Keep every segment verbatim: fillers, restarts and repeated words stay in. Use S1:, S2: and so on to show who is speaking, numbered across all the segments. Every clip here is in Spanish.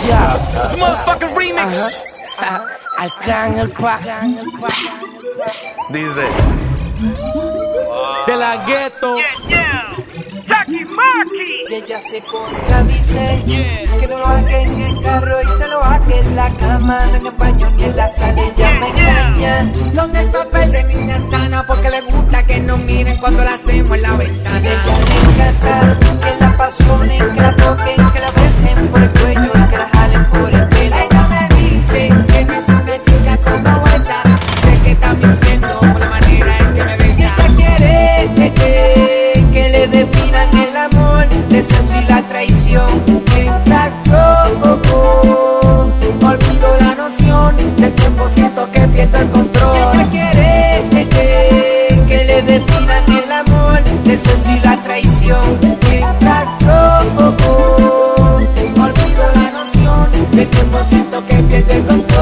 S1: Ya,
S2: It's a motherfucking remix.
S1: Arcángel pa.
S3: Dice
S2: De la gueto.
S4: Y ella se contradice, que no lo haga en el carro y se lo haga en la cama. No en el baño ni en la sala, ella me engaña.
S5: Donde el papel de niña sana, porque le gusta que nos miren cuando la hacemos en la ventana.
S4: Ella le encanta que la apasionen, que la toquen, que la besen por el cuello y que la jalen por el pelo.
S5: Ella me dice que no es una chica como esa, sé que está mintiendo por la manera en que me besa.
S4: Ella quiere que, que, que le definan el amor, deseo y la traición. Intacto, oh, oh, olvido la noción del tiempo, siento que pierdo el control. Ella quiere que, que, que le definan el amor, deseo y la traición. Intacto, oh, oh, olvido la noción del tiempo, siento que pierdo el control.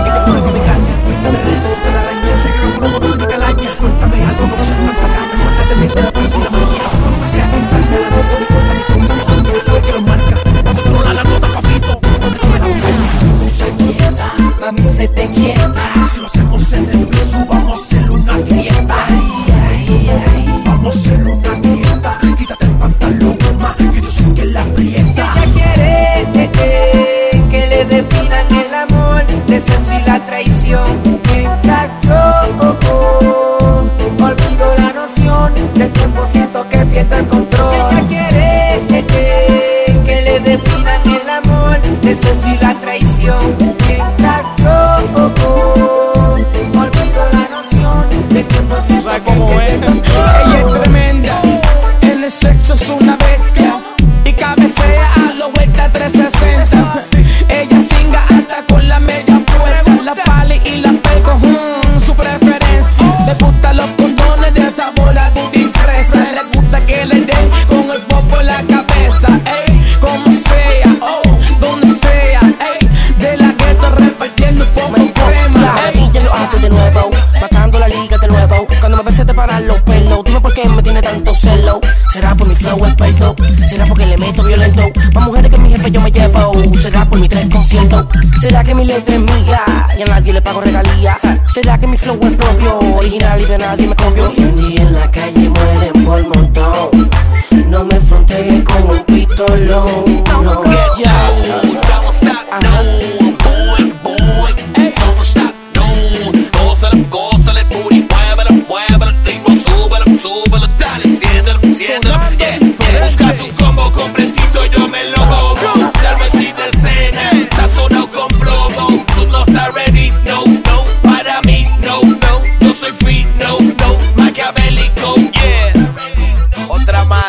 S6: Suéltame algo, no sé cuánta carne, muértate de la felicidad manía. Aunque sea que tarde la nota, me cuenta mi fondo. Eso es que lo marca, cuando tú no la nota, papito. Cuando tú me la montaña, tú se quieta,
S4: Mami, se te quieta.
S6: si lo hacemos en el piso, vamos a hacer una grieta. Vamos a hacer una grieta. Quítate el pantalón, mamá, que yo sé que la aprieta.
S4: Ella quiere que, que, que le definan el amor, deseo y la traición. Intacto, oh, oh, olvido la noción del tiempo, siento que pierdo el control. Ella quiere que, que, que le definan el amor, deseo y la traición. Intacto, oh, oh, olvido la noción del tiempo, siento
S2: ¿Sabes
S4: que
S2: cómo
S4: pierdo
S2: es?
S4: el control.
S1: Ella es tremenda, en el sexo es una bestia y cabecea a lo vuelta trescientos sesenta. Ella singa hasta con la media puesta, la pali y la peco, hmm, su preferencia. Le gustan los condones de sabor a tutti fresa. Le gusta que le den con el popo en la cabeza, ey, como sea, oh, donde sea, ey, de la gueto repartiendo poco crema, ey.
S7: Ella lo hace de nuevo, matando la liga de nuevo. Cuando me besé te paran los pelos, dime por qué me tiene tanto celo. Será por mi flow experto, será porque le meto violento. Pa' mujeres que mi jefe yo me llevo, será por mi tres por ciento. Será que mi letra es mía y a nadie le pago regalía. Será que mi flow es propio, original y de nadie me copio. Hoy en día en la calle mueren por montón, no me frontees con un pistolón, no.
S1: Ya,
S3: Don't stop, no, boy, boy. Don't stop, no. Gózale, gózale, booty, muévelo, muévelo. Ritmo, súbelo, súbelo, dale, siéndelo, siéndelo. Yeah, yeah. Busca tu combo completito, yo me lo como. Darme sin escena, está sonado con plomo. Tú no estás ready, no, no. Para mí, no, no. Yo soy free, no, no. Maquiavélico, yeah. Otra más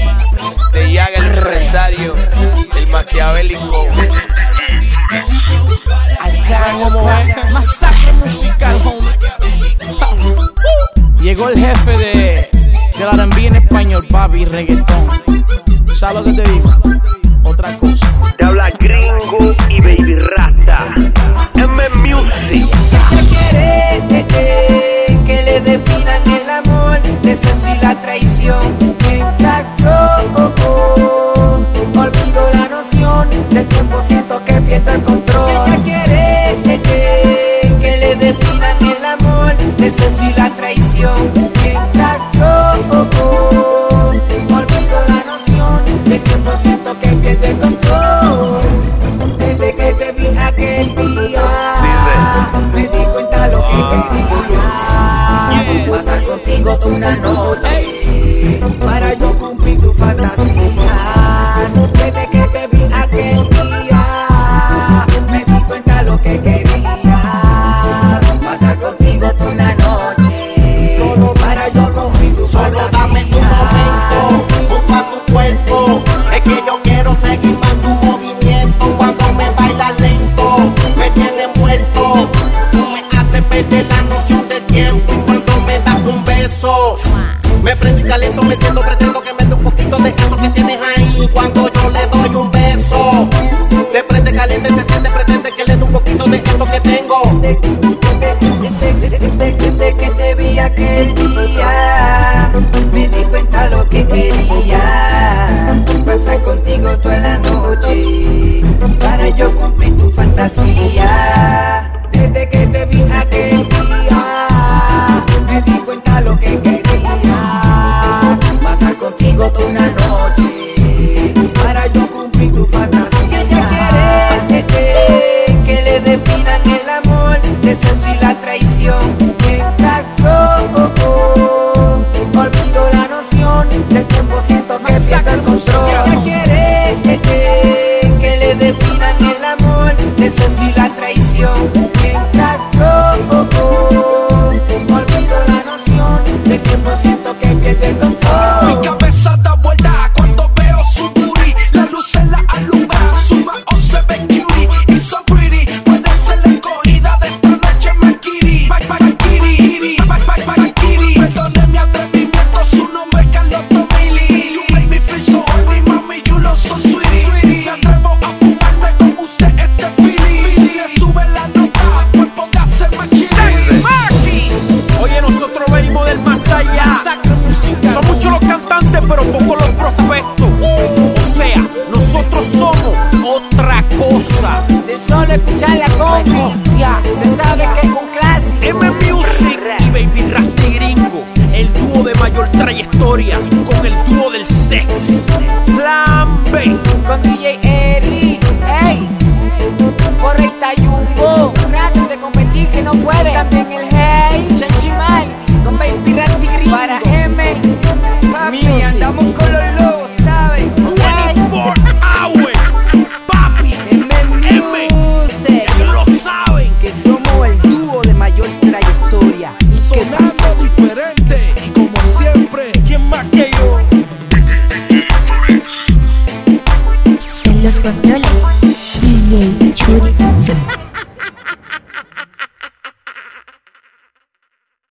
S3: de Yaga el empresario, el maquiavélico.
S1: ¿cómo es? Masacre musical, homie.
S2: Llegó el jefe de del R and B en español, papi, reggaetón. ¿Sabes lo que te digo? Otra cosa.
S8: Te habla Gringo y Baby Rasta. M Music.
S4: Ella quiere que, que, que le definan el amor, deseo y la traición. Intacto, oh, oh, olvido la noción del tiempo, siento que pierdo el control. Ella quiere que, que, que le definan el amor, deseo y la traición. Intacto, oh, oh, olvido la noción del tiempo, siento que pierdo el control. fantasía. Desde que te vi aquel día, me di cuenta lo que quería. Pasar contigo toda una noche, para yo cumplir tu fantasía. ¿Qué quieres? Que le definan el amor, de ese sí la traición. Mientras yo oh, oh, olvido la noción del tiempo, siento que pierdo el control. ¿Qué quieres? Que le definan el amor, de ese sí la traición. Mientras yo oh, oh, olvido la noción del tiempo, siento que pierdo el control.
S3: Mi cabeza da vuelta cuando veo su booty. La luz en la alumbra, suma o se ve cutie y so pretty. Puede ser la escogida de esta noche, Makiri. Bye bye Kitty, bye bye bye Kitty. Perdone mi atrevimiento, su nombre es Carlos Tomili. You make me feel so horny, mami, you look so sweetie. Me atrevo a fumarme con usted este feeling. Si le sube la nota, pues póngase más chili.
S6: Oye, nosotros venimos del más allá. Son muchos los cantantes, pero pocos los prospectos. O sea, nosotros somos otra cosa.
S4: De solo escuchar la combi, se sabe que es un clásico.
S6: M Music y Baby Rasta y Gringo, el dúo de mayor trayectoria con el dúo del sex. Plan B.
S4: Con D J Eri, hey, por ahí está Jumbo. Rato de competir que no puede. También el hey, Chanchimal, con Baby Rasta y Gringo. Para M Music, andamos con los lobos, ¿sabes?
S6: veinticuatro hours, papi.
S4: M Music,
S6: Ellos lo saben.
S4: que somos el dúo de mayor trayectoria. Y que
S3: Sonando diferente y como siempre, ¿quién más que yo?
S9: En los controles, D J Churi.